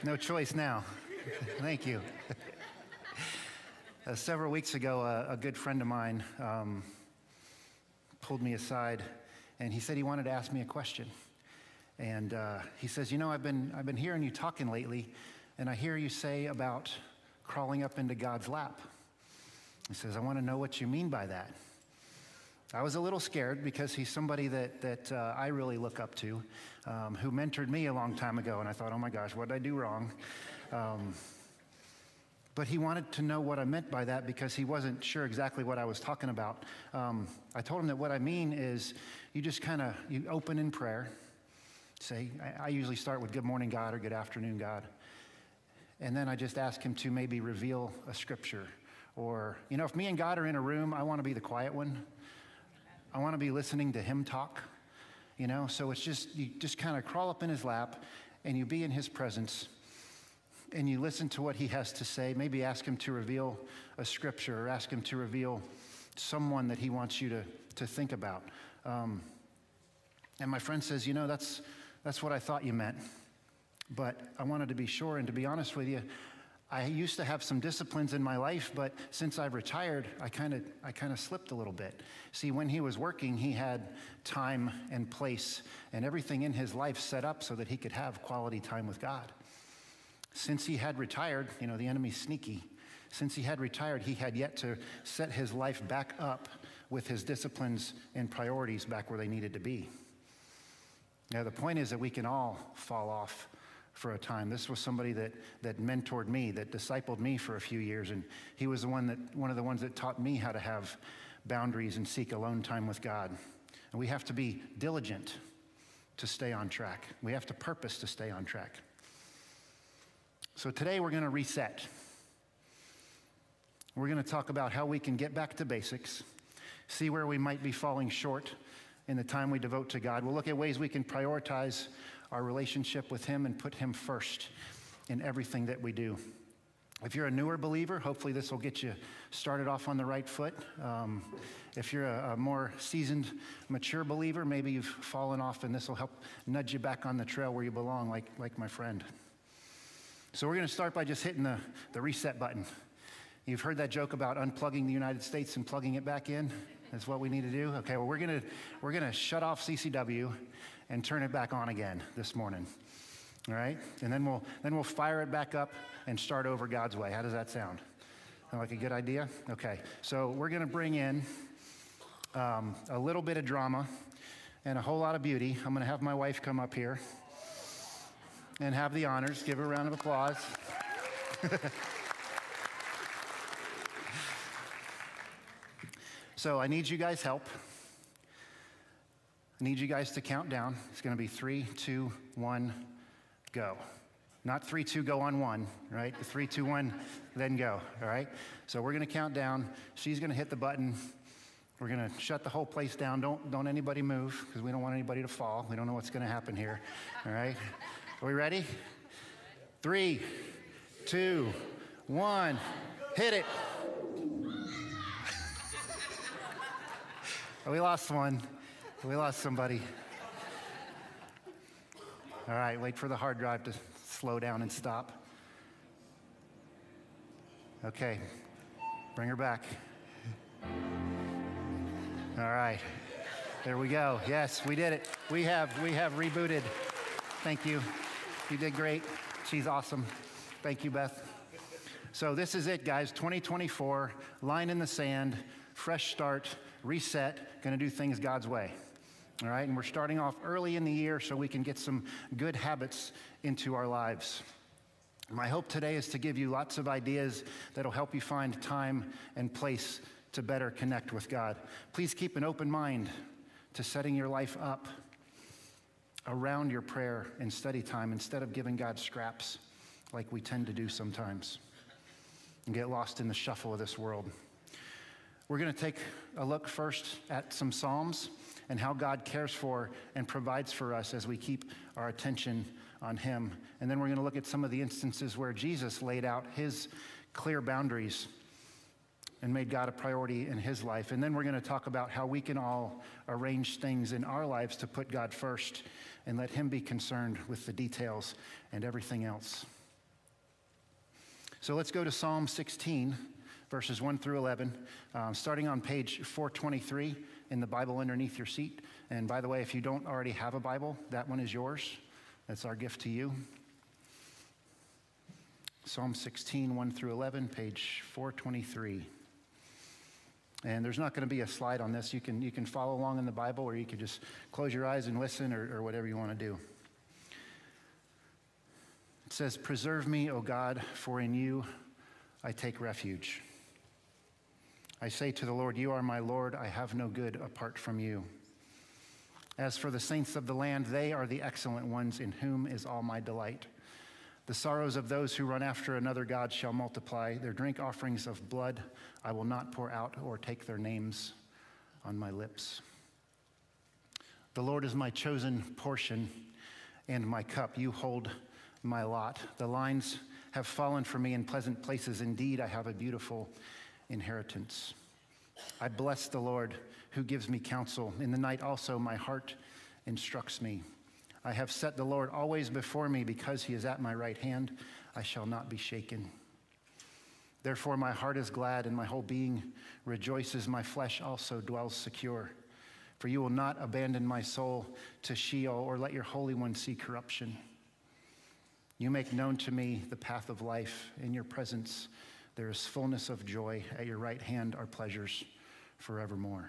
No choice now. Thank you. Several weeks ago, a good friend of mine pulled me aside, and he said he wanted to ask me a question. And he says, I've been hearing you talking lately, and I hear you say about crawling up into God's lap. He says, I want to know what you mean by that. I was a little scared because he's somebody that I really look up to, who mentored me a long time ago, and I thought, oh my gosh, what did I do wrong? But he wanted to know what I meant by that because he wasn't sure exactly what I was talking about. I told him that what I mean is you just you open in prayer. Say, I usually start with good morning, God, or good afternoon, God. And then I just ask him to maybe reveal a scripture. Or, if me and God are in a room, I want to be the quiet one. I want to be listening to him talk, So it's just, you just kind of crawl up in his lap and you be in his presence and you listen to what he has to say. Maybe ask him to reveal a scripture or ask him to reveal someone that he wants you to think about. And my friend says, that's what I thought you meant. But I wanted to be sure, and to be honest with you, I used to have some disciplines in my life, but since I've retired, I kind of slipped a little bit. See, when he was working, he had time and place and everything in his life set up so that he could have quality time with God. Since he had retired, the enemy's sneaky. Since he had retired, he had yet to set his life back up with his disciplines and priorities back where they needed to be. Now, the point is that we can all fall off for a time. This was somebody that mentored me, that discipled me for a few years, and he was one of the ones that taught me how to have boundaries and seek alone time with God. And we have to be diligent to stay on track. We have to purpose to stay on track. So today we're going to reset. We're going to talk about how we can get back to basics, see where we might be falling short in the time we devote to God. We'll look at ways we can prioritize our relationship with him and put him first in everything that we do. If you're a newer believer, hopefully this will get you started off on the right foot. If you're a more seasoned, mature believer, maybe you've fallen off and this will help nudge you back on the trail where you belong, like my friend. So we're going to start by just hitting the reset button. You've heard that joke about unplugging the United States and plugging it back in? That's what we need to do? Okay, well, we're gonna shut off CCW and turn it back on again this morning. All right? And then we'll fire it back up and start over God's way. How does that sound? Sound like a good idea? Okay. So we're gonna bring in a little bit of drama and a whole lot of beauty. I'm gonna have my wife come up here and have the honors. Give her a round of applause. So I need you guys' help. I need you guys to count down. It's going to be 3, 2, 1, go. Not 3, 2, go on 1, right? 3, 2, 1, then go, all right? So we're going to count down. She's going to hit the button. We're going to shut the whole place down. Don't anybody move because we don't want anybody to fall. We don't know what's going to happen here, all right? Are we ready? 3, 2, 1, hit it. We lost one. We lost somebody. All right, wait for the hard drive to slow down and stop. Okay, bring her back. All right, there we go. Yes, we did it. We have rebooted. Thank you. You did great. She's awesome. Thank you, Beth. So this is it, guys. 2024, line in the sand, fresh start, reset, going to do things God's way. All right, and we're starting off early in the year so we can get some good habits into our lives. My hope today is to give you lots of ideas that'll help you find time and place to better connect with God. Please keep an open mind to setting your life up around your prayer and study time instead of giving God scraps like we tend to do sometimes and get lost in the shuffle of this world. We're going to take a look first at some Psalms and how God cares for and provides for us as we keep our attention on him. And then we're going to look at some of the instances where Jesus laid out his clear boundaries and made God a priority in his life. And then we're going to talk about how we can all arrange things in our lives to put God first and let him be concerned with the details and everything else. So let's go to Psalm 16, verses 1 through 11, starting on page 423 in the Bible underneath your seat. And by the way, if you don't already have a Bible, that one is yours. That's our gift to you. Psalm 16, 1 through 11, page 423. And there's not going to be a slide on this. You can follow along in the Bible, or you can just close your eyes and listen, or whatever you want to do. It says, "Preserve me, O God, for in you I take refuge. I say to the Lord, you are my Lord. I have no good apart from you. As for the saints of the land, they are the excellent ones in whom is all my delight. The sorrows of those who run after another god shall multiply. Their drink offerings of blood I will not pour out or take their names on my lips. The Lord is my chosen portion and my cup. You hold my lot. The lines have fallen for me in pleasant places. Indeed, I have a beautiful inheritance. I bless the Lord who gives me counsel. In the night also my heart instructs me. I have set the Lord always before me. Because he is at my right hand, I shall not be shaken. Therefore my heart is glad and my whole being rejoices. My flesh also dwells secure. For you will not abandon my soul to Sheol or let your Holy One see corruption. You make known to me the path of life. In your presence there is fullness of joy. At your right hand are pleasures forevermore."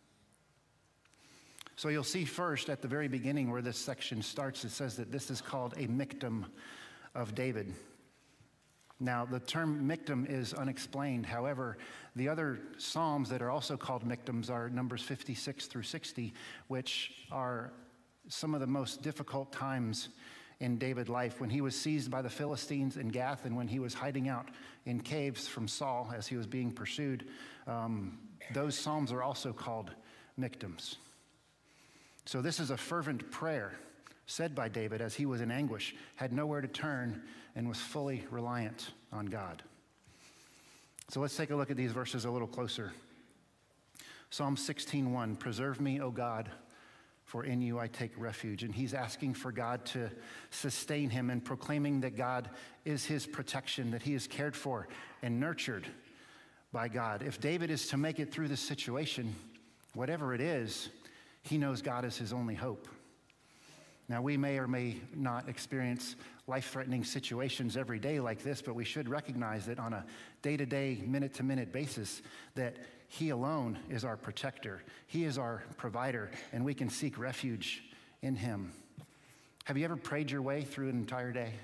So you'll see first at the very beginning where this section starts, it says that this is called a Miktam of David. Now, the term Miktam is unexplained. However, the other Psalms that are also called Miktams are Numbers 56 through 60, which are some of the most difficult times in David's life, when he was seized by the Philistines in Gath and when he was hiding out in caves from Saul as he was being pursued. Those Psalms are also called Miktams. So this is a fervent prayer said by David as he was in anguish, had nowhere to turn, and was fully reliant on God. So let's take a look at these verses a little closer. Psalm 16:1, "Preserve me, O God, for in you I take refuge." And he's asking for God to sustain him and proclaiming that God is his protection, that he is cared for and nurtured by God. If David is to make it through this situation, whatever it is, he knows God is his only hope. Now, we may or may not experience life-threatening situations every day like this, but we should recognize that on a day-to-day, minute-to-minute basis, that he alone is our protector. He is our provider, and we can seek refuge in him. Have you ever prayed your way through an entire day?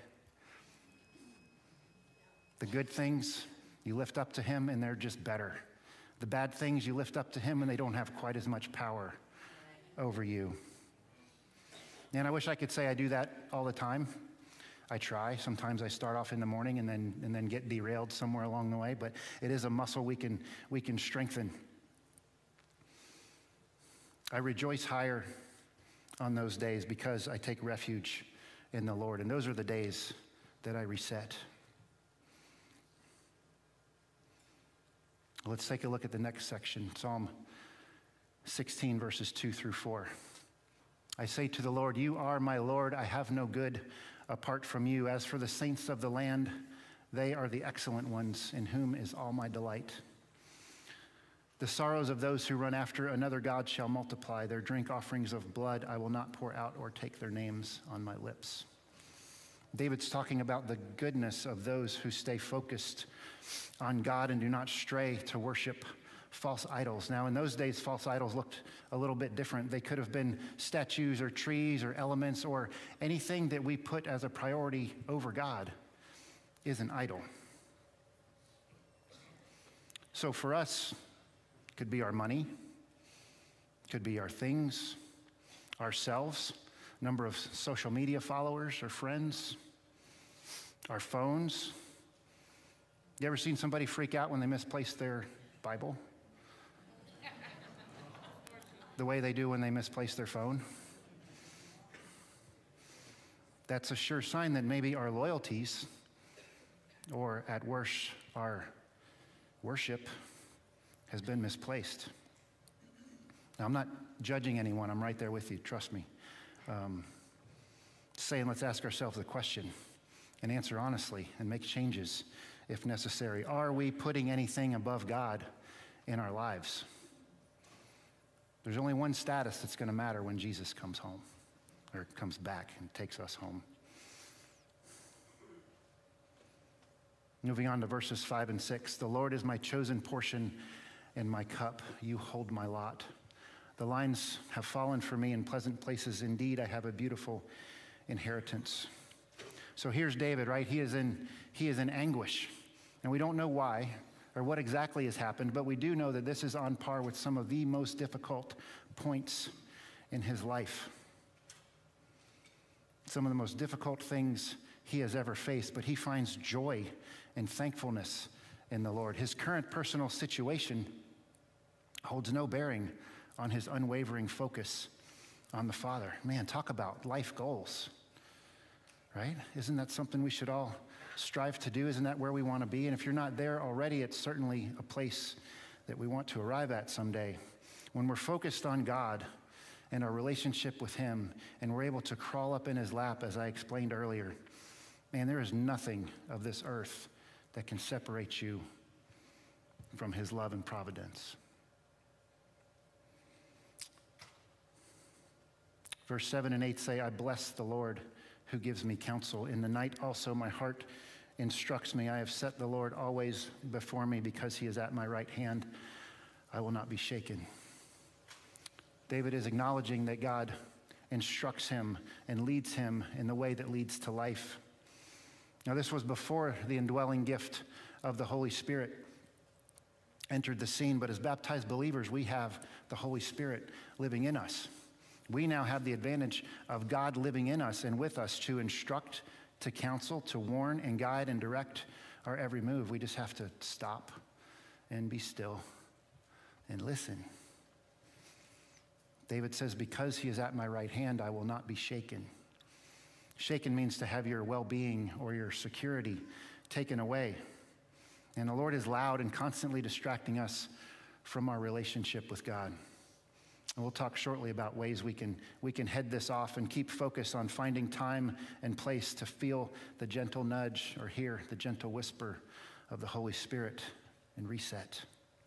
The good things you lift up to him, and they're just better. The bad things you lift up to him, and they don't have quite as much power over you. And I wish I could say I do that all the time. I try. Sometimes I start off in the morning and then get derailed somewhere along the way, but it is a muscle we can strengthen. I rejoice higher on those days because I take refuge in the Lord, and those are the days that I reset. Let's take a look at the next section, Psalm 16, verses 2 through 4. "I say to the Lord, you are my Lord. I have no good apart from you. As for the saints of the land, they are the excellent ones in whom is all my delight. The sorrows of those who run after another god shall multiply. Their drink offerings of blood I will not pour out or take their names on my lips." David's talking about the goodness of those who stay focused on God and do not stray to worship false idols. Now, in those days, false idols looked a little bit different. They could have been statues or trees or elements or anything that we put as a priority over God is an idol. So for us, it could be our money, it could be our things, ourselves, number of social media followers or friends, our phones. You ever seen somebody freak out when they misplace their Bible? The way they do when they misplace their phone? That's a sure sign that maybe our loyalties, or at worst, our worship, has been misplaced. Now, I'm not judging anyone. I'm right there with you. Trust me. Saying let's ask ourselves the question and answer honestly and make changes if necessary. Are we putting anything above God in our lives? There's only one status that's going to matter when Jesus comes home, or comes back and takes us home. Moving on to verses 5 and 6. The Lord is my chosen portion and my cup. You hold my lot. The lines have fallen for me in pleasant places. Indeed, I have a beautiful inheritance. So here's David, right? He is in anguish. And we don't know why or what exactly has happened, but we do know that this is on par with some of the most difficult points in his life. Some of the most difficult things he has ever faced, but he finds joy and thankfulness in the Lord. His current personal situation holds no bearing on his unwavering focus on the Father. Man, talk about life goals, right? Isn't that something we should all strive to do? Isn't that where we want to be? And if you're not there already, it's certainly a place that we want to arrive at someday. When we're focused on God and our relationship with him, and we're able to crawl up in his lap, as I explained earlier, man, there is nothing of this earth that can separate you from his love and providence. Verse 7 and 8 say, I bless the Lord who gives me counsel. In the night also my heart instructs me. I have set the Lord always before me because he is at my right hand. I will not be shaken. David is acknowledging that God instructs him and leads him in the way that leads to life. Now, this was before the indwelling gift of the Holy Spirit entered the scene, but as baptized believers, we have the Holy Spirit living in us. We now have the advantage of God living in us and with us to instruct, to counsel, to warn and guide and direct our every move. We just have to stop and be still and listen. David says, because he is at my right hand, I will not be shaken. Shaken means to have your well-being or your security taken away. And the Lord is loud and constantly distracting us from our relationship with God. And we'll talk shortly about ways we can head this off and keep focus on finding time and place to feel the gentle nudge or hear the gentle whisper of the Holy Spirit and reset.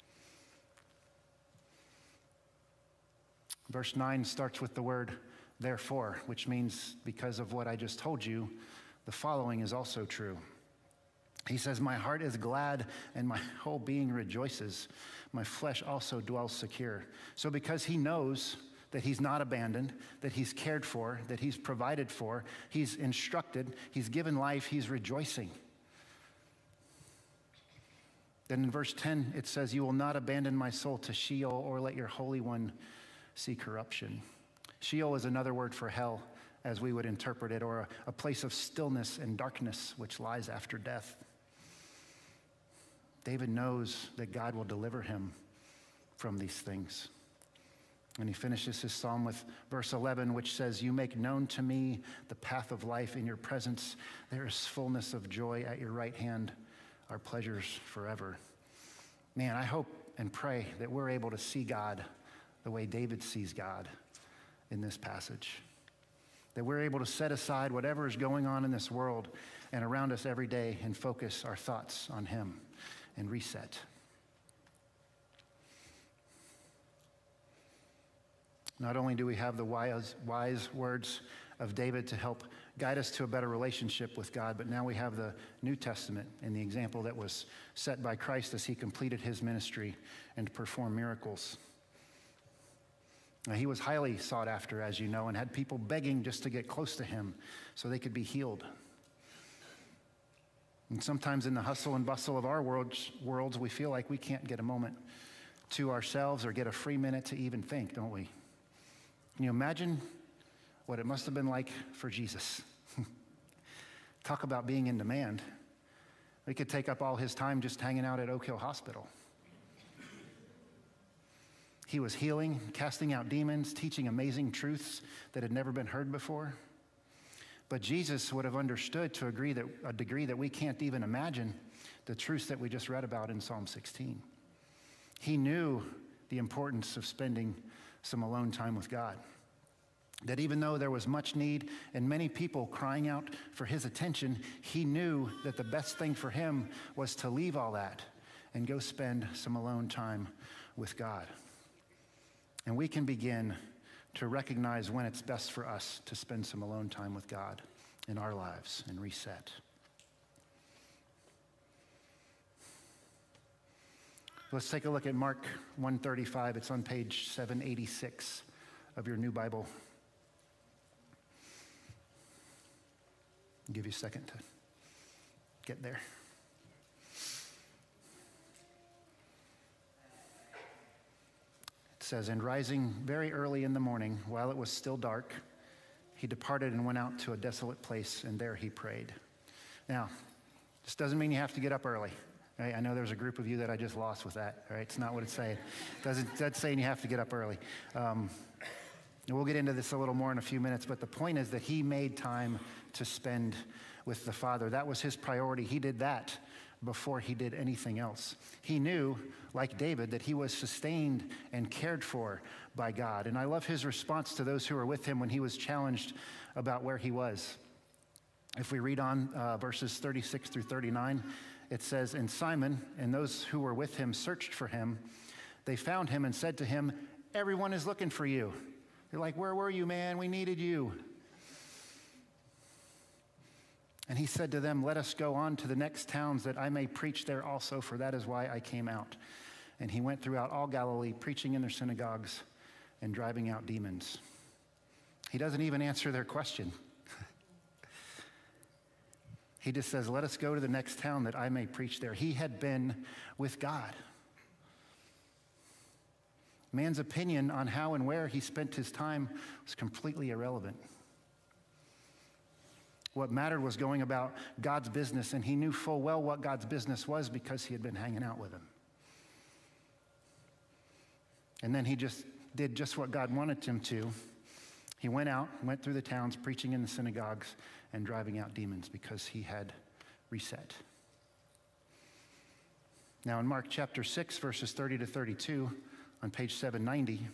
Verse 9 starts with the word therefore, which means because of what I just told you, the following is also true. He says, my heart is glad and my whole being rejoices. My flesh also dwells secure. So because he knows that he's not abandoned, that he's cared for, that he's provided for, he's instructed, he's given life, he's rejoicing. Then in verse 10, it says, you will not abandon my soul to Sheol or let your Holy One see corruption. Sheol is another word for hell, as we would interpret it, or a place of stillness and darkness which lies after death. David knows that God will deliver him from these things. And he finishes his psalm with verse 11, which says, you make known to me the path of life. In your presence there is fullness of joy. At your right hand are pleasures forever. Man, I hope and pray that we're able to see God the way David sees God in this passage. That we're able to set aside whatever is going on in this world and around us every day and focus our thoughts on him and reset. Not only do we have the wise words of David to help guide us to a better relationship with God, but now we have the New Testament and the example that was set by Christ as he completed his ministry and performed miracles. Now, he was highly sought after, as you know, and had people begging just to get close to him so they could be healed. And sometimes in the hustle and bustle of our worlds, we feel like we can't get a moment to ourselves or get a free minute to even think, don't we? Can you imagine what it must have been like for Jesus? Talk about being in demand. We could take up all his time just hanging out at Oak Hill Hospital. He was healing, casting out demons, teaching amazing truths that had never been heard before. But Jesus would have understood to a degree that we can't even imagine the truths that we just read about in Psalm 16. He knew the importance of spending some alone time with God. That even though there was much need and many people crying out for his attention, he knew that the best thing for him was to leave all that and go spend some alone time with God. And we can begin to recognize when it's best for us to spend some alone time with God in our lives and reset. Let's take a look at Mark 1:35. It's on page 786 of your new Bible. I'll give you a second to get there. It says, "And rising very early in the morning, while it was still dark, he departed and went out to a desolate place, and there he prayed." Now, this doesn't mean you have to get up early. Right? I know there's a group of you that I just lost with that. Right? It's not what it's saying. That's saying you have to get up early. And we'll get into this a little more in a few minutes, but the point is that he made time to spend with the Father. That was his priority. He did that before he did anything else. He knew, like David, that he was sustained and cared for by God. And I love his response to those who were with him when he was challenged about where he was. If we read on verses 36 through 39, it says, "And Simon and those who were with him searched for him. They found him and said to him, 'Everyone is looking for you.'" They're like, "Where were you, man? We needed you." And he said to them, "Let us go on to the next towns that I may preach there also, for that is why I came out." And he went throughout all Galilee, preaching in their synagogues and driving out demons. He doesn't even answer their question. He just says, "Let us go to the next town that I may preach there." He had been with God. Man's opinion on how and where he spent his time was completely irrelevant. What mattered was going about God's business, and he knew full well what God's business was because he had been hanging out with him. And then he just did just what God wanted him to. He went out, went through the towns, preaching in the synagogues and driving out demons because he had reset. Now in Mark chapter 6, verses 30 to 32, on page 790,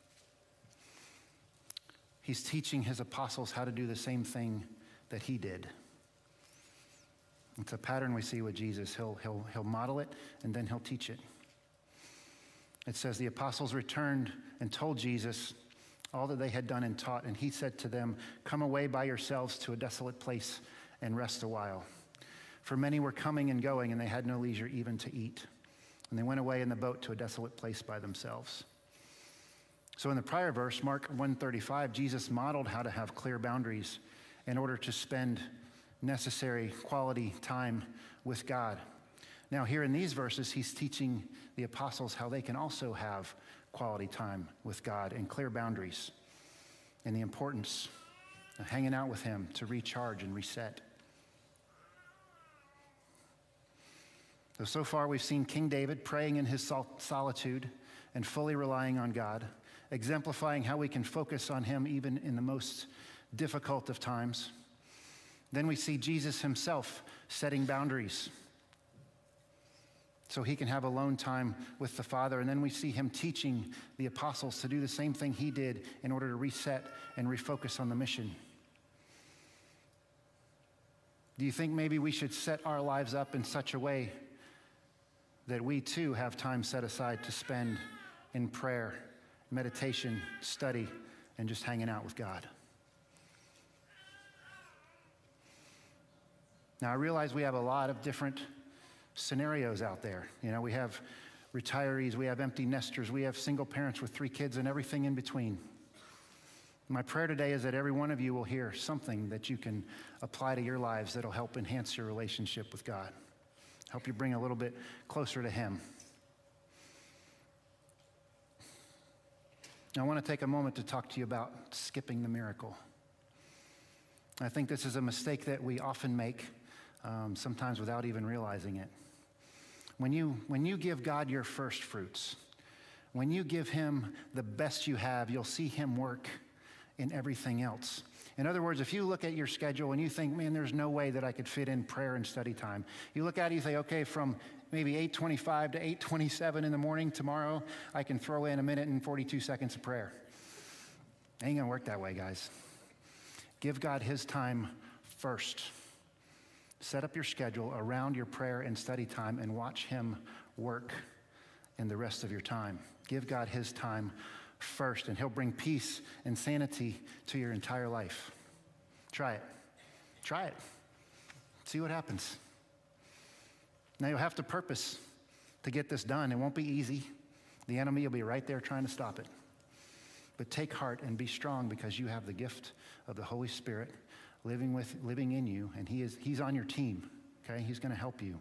he's teaching his apostles how to do the same thing that he did. It's a pattern we see with Jesus. He'll model it, and then he'll teach it. It says, "The apostles returned and told Jesus all that they had done and taught, and he said to them, 'Come away by yourselves to a desolate place and rest a while.' For many were coming and going, and they had no leisure even to eat. And they went away in the boat to a desolate place by themselves." So in the prior verse, Mark 1:35, Jesus modeled how to have clear boundaries in order to spend necessary quality time with God. Now here in these verses, he's teaching the apostles how they can also have quality time with God and clear boundaries, and the importance of hanging out with him to recharge and reset. So far we've seen King David praying in his solitude and fully relying on God, exemplifying how we can focus on him even in the most difficult of times. Then we see Jesus himself setting boundaries so he can have alone time with the Father. And then we see him teaching the apostles to do the same thing he did in order to reset and refocus on the mission. Do you think maybe we should set our lives up in such a way that we too have time set aside to spend in prayer, meditation, study, and just hanging out with God? Now, I realize we have a lot of different scenarios out there. You know, we have retirees, we have empty nesters, we have single parents with 3 kids, and everything in between. My prayer today is that every one of you will hear something that you can apply to your lives that'll help enhance your relationship with God, help you bring a little bit closer to him. Now, I want to take a moment to talk to you about skipping the miracle. I think this is a mistake that we often make, sometimes without even realizing it. When you give God your first fruits, when you give him the best you have, you'll see him work in everything else. In other words, if you look at your schedule and you think, man, there's no way that I could fit in prayer and study time. You look at it, you say, okay, from maybe 8:25 to 8:27 in the morning tomorrow, I can throw in 1 minute and 42 seconds of prayer. Ain't gonna work that way, guys. Give God his time first. Set up your schedule around your prayer and study time and watch him work in the rest of your time. Give God his time first, and he'll bring peace and sanity to your entire life. Try it. Try it. See what happens. Now, you'll have to purpose to get this done. It won't be easy. The enemy will be right there trying to stop it. But take heart and be strong, because you have the gift of the Holy Spirit living in you, and he's on your team, okay? He's going to help you.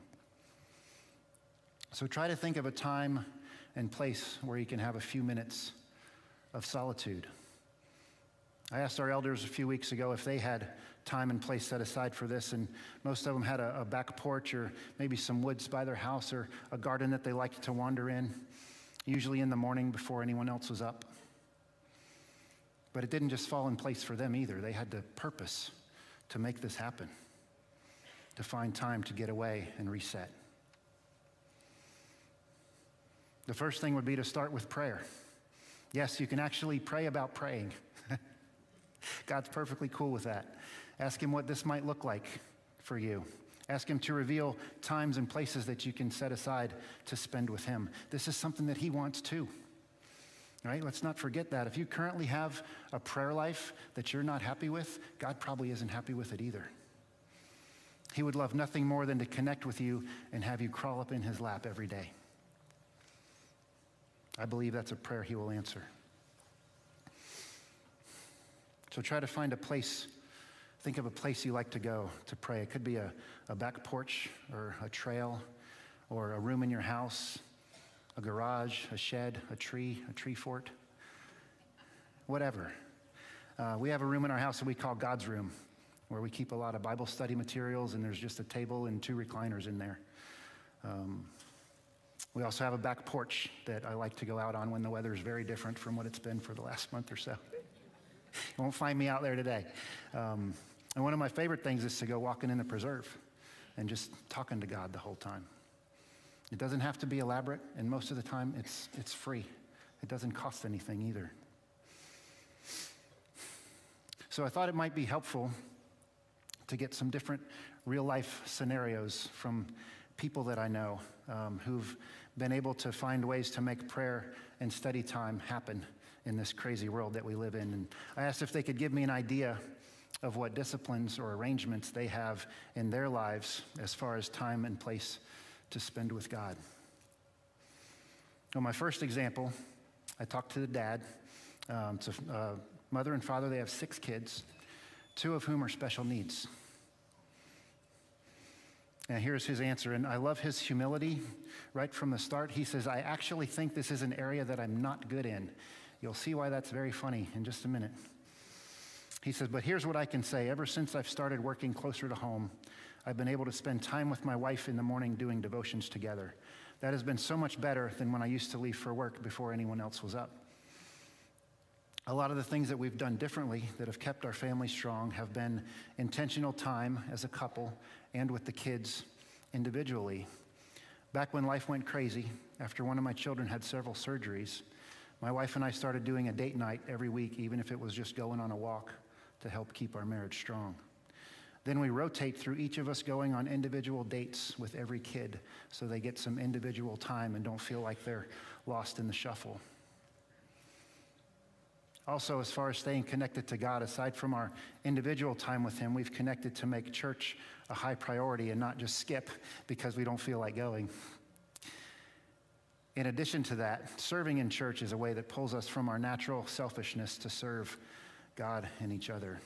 So try to think of a time and place where you can have a few minutes of solitude. I asked our elders a few weeks ago if they had time and place set aside for this, and most of them had a back porch or maybe some woods by their house or a garden that they liked to wander in, usually in the morning before anyone else was up. But it didn't just fall in place for them either. They had to purpose to make this happen, to find time to get away and reset. The first thing would be to start with prayer. Yes, you can actually pray about praying. God's perfectly cool with that. Ask him what this might look like for you. Ask him to reveal times and places that you can set aside to spend with him. This is something that he wants too. Right? Let's not forget that. If you currently have a prayer life that you're not happy with, God probably isn't happy with it either. He would love nothing more than to connect with you and have you crawl up in his lap every day. I believe that's a prayer he will answer. So try to find a place. Think of a place you like to go to pray. It could be a back porch or a trail or a room in your house, a garage, a shed, a tree fort, whatever. We have a room in our house that we call God's room, where we keep a lot of Bible study materials, and there's just a table and 2 recliners in there. We also have a back porch that I like to go out on when the weather is very different from what it's been for the last month or so. You won't find me out there today. And one of my favorite things is to go walking in the preserve and just talking to God the whole time. It doesn't have to be elaborate, and most of the time it's free. It doesn't cost anything either. So I thought it might be helpful to get some different real-life scenarios from people that I know who've been able to find ways to make prayer and study time happen in this crazy world that we live in. And I asked if they could give me an idea of what disciplines or arrangements they have in their lives as far as time and place to spend with God. Well, my first example, I talked to the dad. It's a mother and father. They have 6 kids, 2 of whom are special needs. And here's his answer, and I love his humility right from the start. He says, I actually think this is an area that I'm not good in. You'll see why that's very funny in just a minute. He says, but here's what I can say. Ever since I've started working closer to home, I've been able to spend time with my wife in the morning doing devotions together. That has been so much better than when I used to leave for work before anyone else was up. A lot of the things that we've done differently that have kept our family strong have been intentional time as a couple and with the kids individually. Back when life went crazy, after one of my children had several surgeries, my wife and I started doing a date night every week, even if it was just going on a walk to help keep our marriage strong. Then we rotate through each of us going on individual dates with every kid so they get some individual time and don't feel like they're lost in the shuffle. Also, as far as staying connected to God, aside from our individual time with him, we've connected to make church a high priority and not just skip because we don't feel like going. In addition to that, serving in church is a way that pulls us from our natural selfishness to serve God and each other.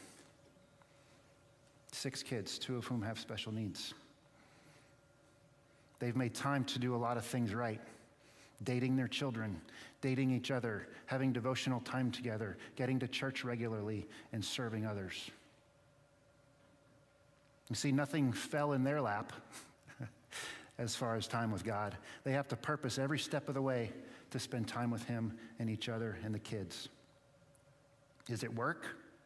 6 kids, 2 of whom have special needs. They've made time to do a lot of things right. Dating their children, dating each other, having devotional time together, getting to church regularly, and serving others. You see, nothing fell in their lap as far as time with God. They have to purpose every step of the way to spend time with him and each other and the kids. Is it work?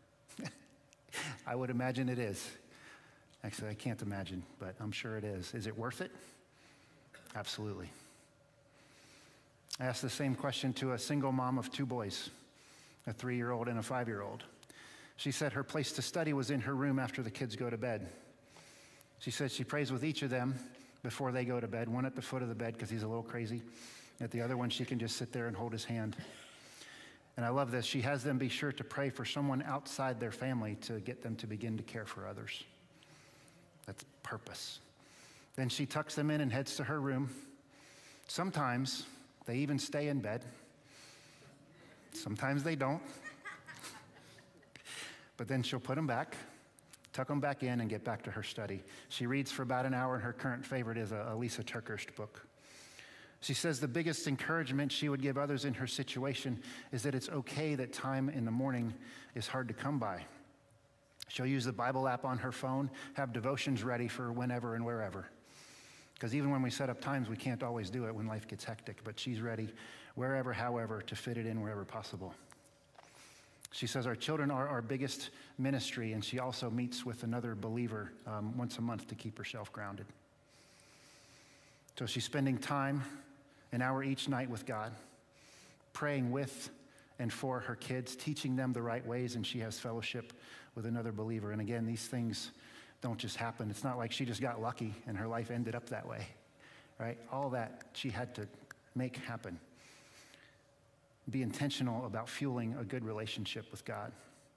I would imagine it is. Actually, I can't imagine, but I'm sure it is. Is it worth it? Absolutely. I asked the same question to a single mom of 2 boys. a 3-year-old and a 5-year-old. She said her place to study was in her room after the kids go to bed. She said she prays with each of them before they go to bed, one at the foot of the bed because he's a little crazy. At the other one, she can just sit there and hold his hand. And I love this. She has them be sure to pray for someone outside their family to get them to begin to care for others. That's purpose. Then she tucks them in and heads to her room. Sometimes they even stay in bed. Sometimes they don't. But then she'll put them back, tuck them back in, and get back to her study. She reads for about an hour, and her current favorite is a Lisa TerKeurst book. She says the biggest encouragement she would give others in her situation is that it's okay that time in the morning is hard to come by. She'll use the Bible app on her phone, have devotions ready for whenever and wherever. Because even when we set up times, we can't always do it when life gets hectic, but she's ready wherever, however, to fit it in wherever possible. She says our children are our biggest ministry, and she also meets with another believer once a month to keep herself grounded. So she's spending time, an hour each night with God, praying with and for her kids, teaching them the right ways, and she has fellowship with another believer. And again, these things don't just happen. It's not like she just got lucky and her life ended up that way, right? All that she had to make happen. Be intentional about fueling a good relationship with God.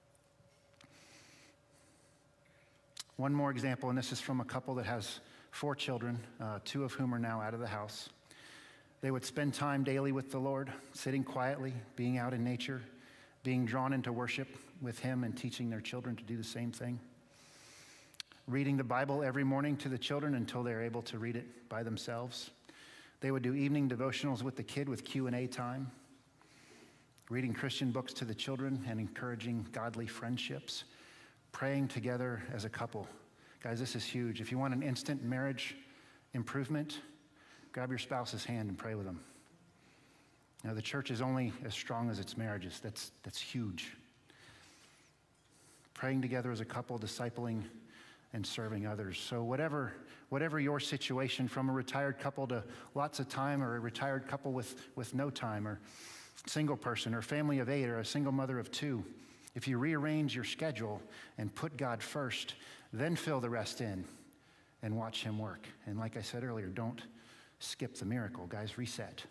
One more example, and this is from a couple that has 4 children, 2 of whom are now out of the house. They would spend time daily with the Lord, sitting quietly, being out in nature, being drawn into worship with Him, and teaching their children to do the same thing. Reading the Bible every morning to the children until they're able to read it by themselves. They would do evening devotionals with the kid with Q&A time. Reading Christian books to the children and encouraging godly friendships. Praying together as a couple. Guys, this is huge. If you want an instant marriage improvement, grab your spouse's hand and pray with them. You know, the church is only as strong as its marriages. That's huge. Praying together as a couple, discipling and serving others. So whatever your situation, from a retired couple to lots of time, or a retired couple with no time, or single person, or family of 8, or a single mother of 2, if you rearrange your schedule and put God first, then fill the rest in and watch Him work. And like I said earlier, don't skip the miracle. Guys, reset.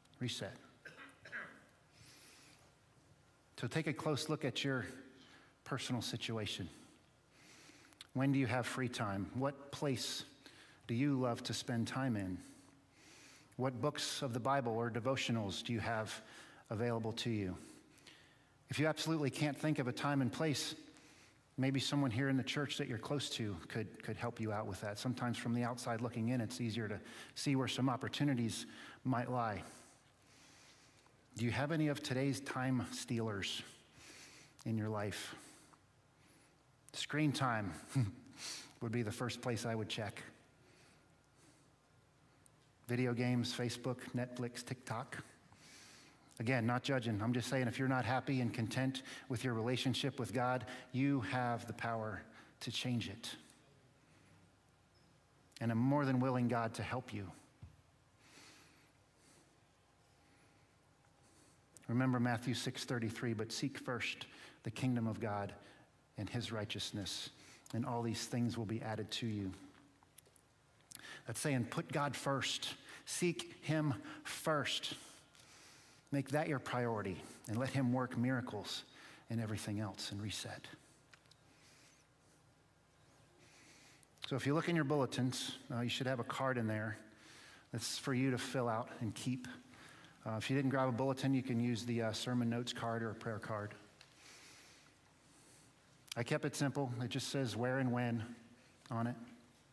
So take a close look at your personal situation. When do you have free time? What place do you love to spend time in? What books of the Bible or devotionals do you have available to you? If you absolutely can't think of a time and place, maybe someone here in the church that you're close to could help you out with that. Sometimes from the outside looking in, it's easier to see where some opportunities might lie. Do you have any of today's time stealers in your life? Screen time would be the first place I would check. Video games, Facebook, Netflix, TikTok. Again, not judging. I'm just saying, if you're not happy and content with your relationship with God, you have the power to change it. And I'm more than willing, God, to help you. Remember Matthew 6:33, but seek first the kingdom of God and His righteousness, and all these things will be added to you. That's saying, put God first. Seek Him first. Make that your priority, and let Him work miracles in everything else, and reset. So if you look in your bulletins, you should have a card in there that's for you to fill out and keep. If you didn't grab a bulletin, you can use the sermon notes card or a prayer card. I kept it simple. It just says where and when on it.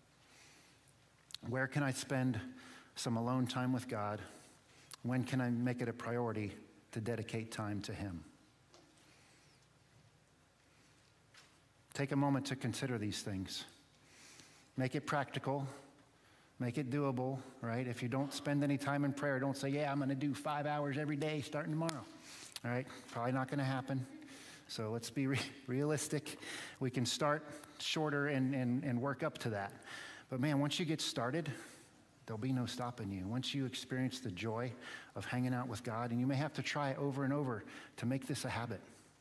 Where can I spend some alone time with God? When can I make it a priority to dedicate time to Him? Take a moment to consider these things. Make it practical. Make it doable, right? If you don't spend any time in prayer, don't say, yeah, I'm going to do 5 hours every day starting tomorrow. All right? Probably not going to happen. So let's be realistic. We can start shorter and work up to that. But man, once you get started, there'll be no stopping you. Once you experience the joy of hanging out with God, and you may have to try over and over to make this a habit.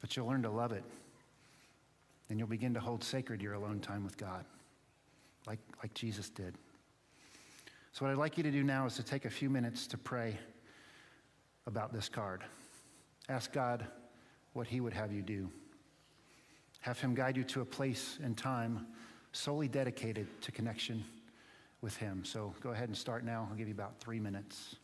But you'll learn to love it, and you'll begin to hold sacred your alone time with God, like Jesus did. So what I'd like you to do now is to take a few minutes to pray about this card. Ask God what he would have you do. Have him guide you to a place and time solely dedicated to connection with him. So go ahead and start now. I'll give you about 3 minutes.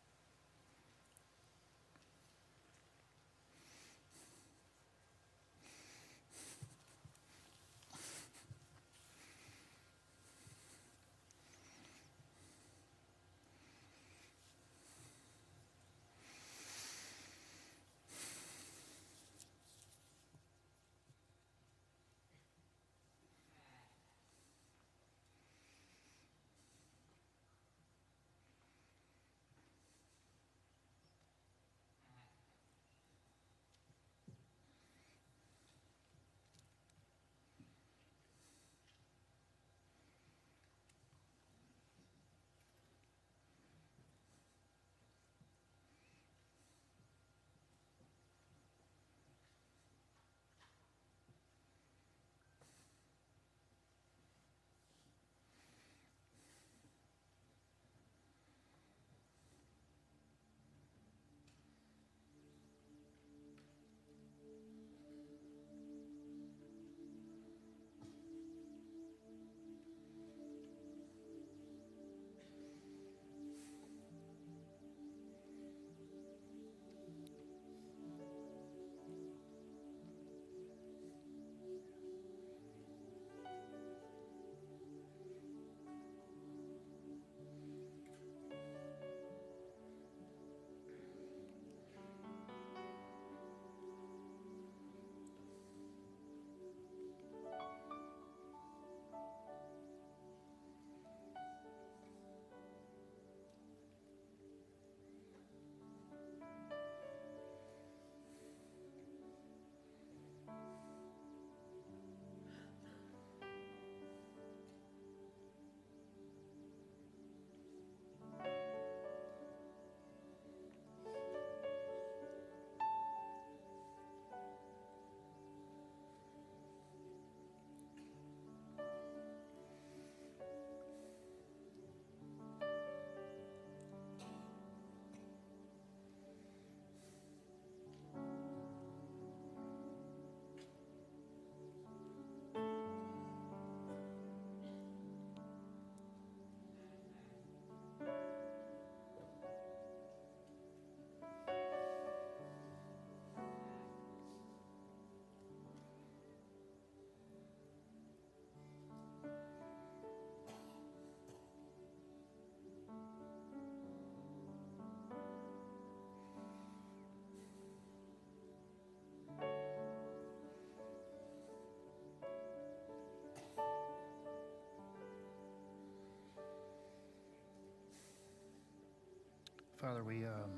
Father, we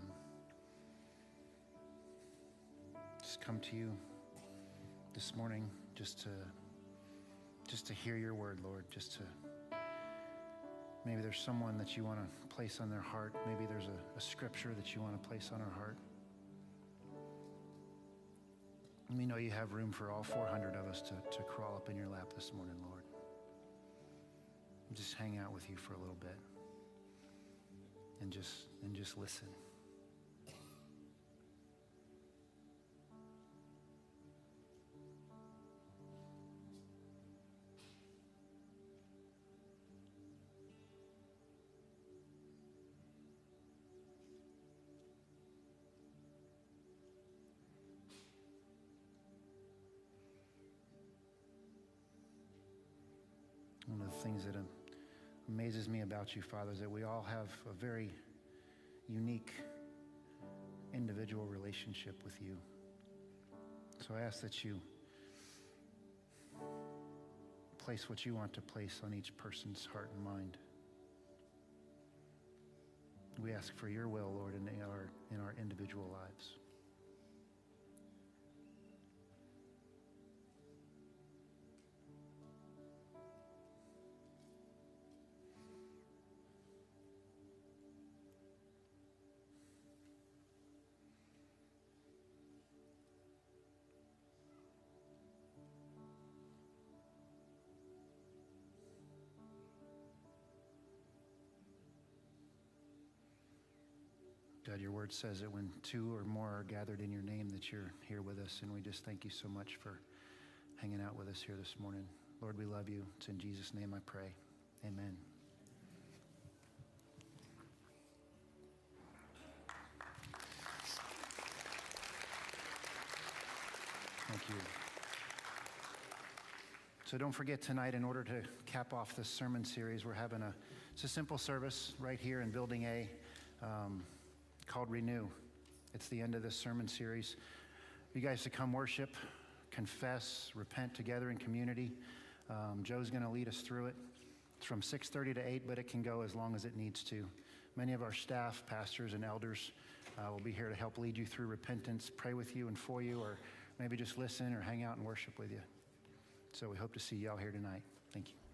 just come to you this morning just to hear your word, Lord, maybe there's someone that you want to place on their heart. Maybe there's a scripture that you want to place on our heart. And we know you have room for all 400 of us to crawl up in your lap this morning, Lord. And just hang out with you for a little bit and just listen. One of the things that amazes me about you, Father, is that we all have a very unique individual relationship with you. So I ask that you place what you want to place on each person's heart and mind. We ask for your will, Lord, in our individual lives. God, your word says that when two or more are gathered in your name, that you're here with us. And we just thank you so much for hanging out with us here this morning. Lord, we love you. It's in Jesus' name I pray. Amen. Thank you. So don't forget tonight, in order to cap off this sermon series, we're having it's a simple service right here in Building A called Renew. It's the end of this sermon series. You guys to come worship, confess, repent together in community. Joe's going to lead us through it. It's from 6:30 to 8, but it can go as long as it needs to. Many of our staff, pastors, and elders will be here to help lead you through repentance, pray with you and for you, or maybe just listen or hang out and worship with you. So we hope to see you all here tonight. Thank you.